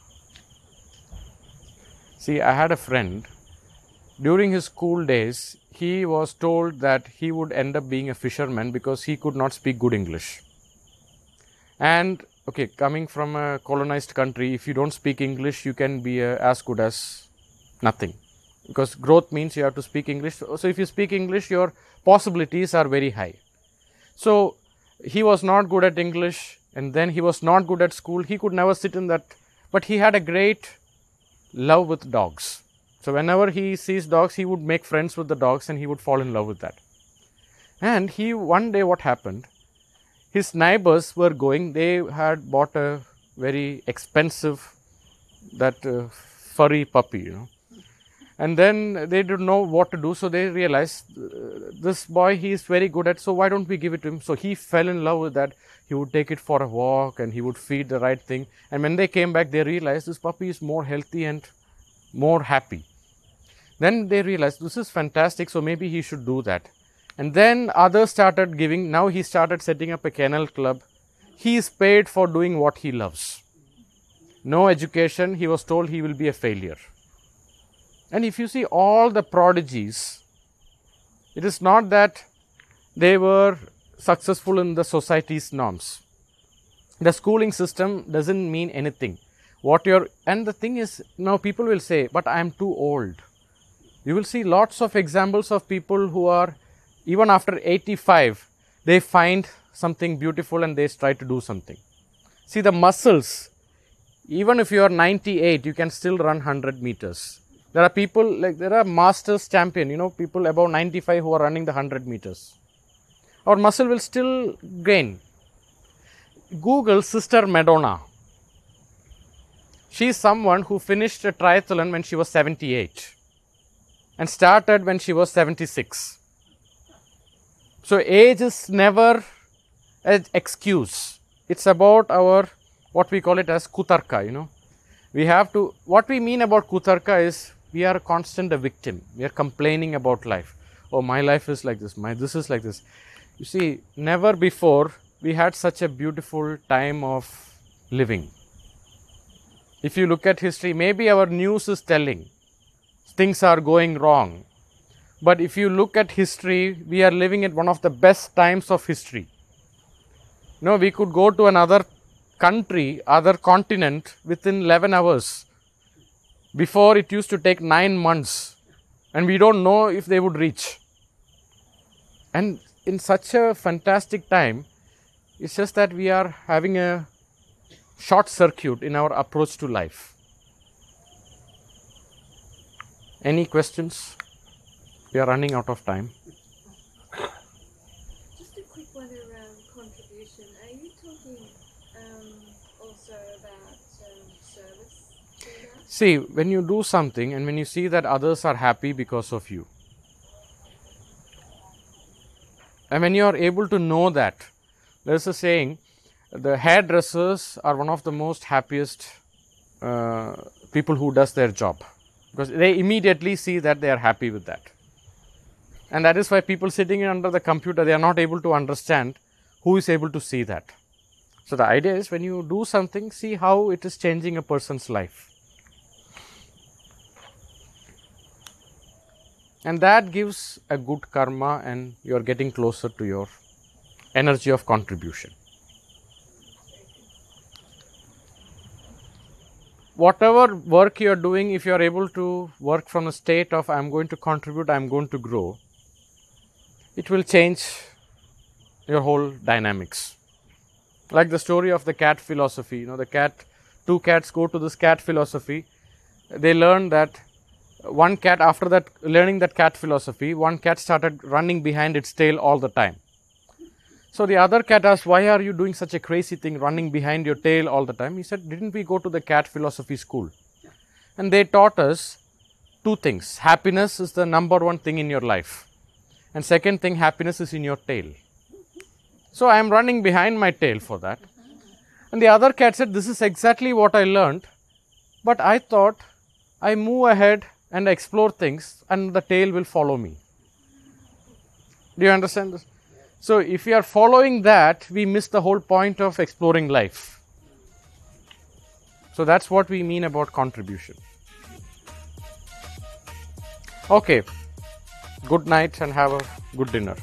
See, I had a friend, during his school days, he was told that he would end up being a fisherman because he could not speak good English. And okay, coming from a colonized country, if you don't speak English, you can be uh, as good as nothing. Because growth means you have to speak English. So if you speak English, your possibilities are very high. So he was not good at English, and then he was not good at school. He could never sit in that, but he had a great love with dogs. So whenever he sees dogs, he would make friends with the dogs and he would fall in love with that. And he, one day what happened, his neighbors were going, they had bought a very expensive, that uh, furry puppy, you know. And then they didn't know what to do, so they realized, uh, this boy, he is very good at, so why don't we give it to him? So he fell in love with that. He would take it for a walk and he would feed the right thing. And when they came back, they realized this puppy is more healthy and more happy. Then they realized this is fantastic, so maybe he should do that. And then others started giving, now he started setting up a kennel club. He is paid for doing what he loves. No education, he was told he will be a failure. And if you see all the prodigies, it is not that they were successful in the society's norms. The schooling system doesn't mean anything. What you're, and the thing is, now people will say, but I am too old. You will see lots of examples of people who are, even after eighty-five, they find something beautiful and they try to do something. See, the muscles Even if you are ninety-eight, you can still run one hundred meters. There are people, like there are masters champion, you know, people above ninety-five who are running the one hundred meters. Our muscle will still gain. Google Sister Madonna. She is someone who finished a triathlon when she was seventy-eight and started when she was seventy-six. So age is never an excuse. It's about our, what we call it as kutarka, you know. We have to, what we mean about kutarka is we are constant a victim. We are complaining about life. Oh, my life is like this, my this is like this. You see, never before we had such a beautiful time of living. If you look at history, maybe our news is telling things are going wrong. But if you look at history, we are living at one of the best times of history. You know, we could go to another country, other continent within eleven hours. Before it used to take nine months and we don't know if they would reach. And in such a fantastic time, it's just that we are having a short circuit in our approach to life. Any questions? We are running out of time. Just a quick one around contribution. Are you talking um, also about um, service to that? See, when you do something and when you see that others are happy because of you, and when you are able to know that, there's a saying, the hairdressers are one of the most happiest uh, people who does their job, because they immediately see that they are happy with that. And that is why people sitting under the computer, they are not able to understand who is able to see that. So the idea is when you do something, see how it is changing a person's life. And that gives a good karma and you are getting closer to your energy of contribution. Whatever work you are doing, if you are able to work from a state of I am going to contribute, I am going to grow, it will change your whole dynamics. Like the story of the cat philosophy, you know, the cat, two cats go to this cat philosophy. They learn that one cat, after that, learning that cat philosophy, one cat started running behind its tail all the time. So the other cat asked, why are you doing such a crazy thing, running behind your tail all the time? He said, didn't we go to the cat philosophy school? And they taught us two things. Happiness is the number one thing in your life. And second thing, happiness is in your tail. So I am running behind my tail for that. And the other cat said, this is exactly what I learned. But I thought I move ahead and explore things and the tail will follow me. Do you understand this? So if we are following that, we miss the whole point of exploring life. So that's what we mean about contribution. Okay. Good night and have a good dinner.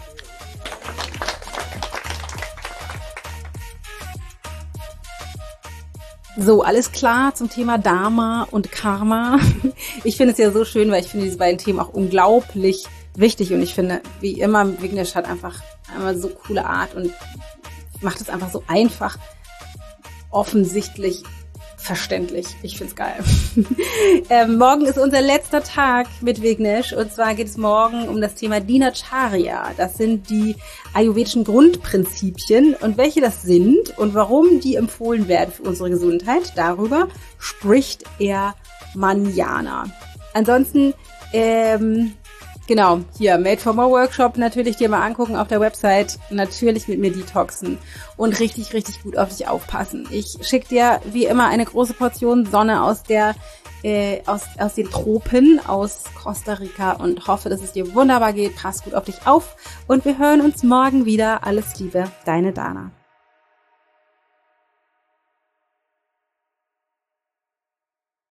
So, alles klar zum Thema Dharma und Karma. Ich finde es ja so schön, weil ich finde diese beiden Themen auch unglaublich wichtig und ich finde, wie immer, Vignesh hat einfach eine so coole Art und macht es einfach so einfach, offensichtlich, verständlich. Ich find's geil. ähm, morgen ist unser letzter Tag mit Vignesh und zwar geht es morgen um das Thema Dinacharya. Das sind die ayurvedischen Grundprinzipien und welche das sind und warum die empfohlen werden für unsere Gesundheit. Darüber spricht er manjana. Ansonsten, ähm, genau, hier, Made for More Workshop, natürlich dir mal angucken auf der Website, natürlich mit mir detoxen und richtig, richtig gut auf dich aufpassen. Ich schicke dir wie immer eine große Portion Sonne aus der, äh, aus, aus den Tropen, aus Costa Rica und hoffe, dass es dir wunderbar geht. Pass gut auf dich auf und wir hören uns morgen wieder. Alles Liebe, deine Dana.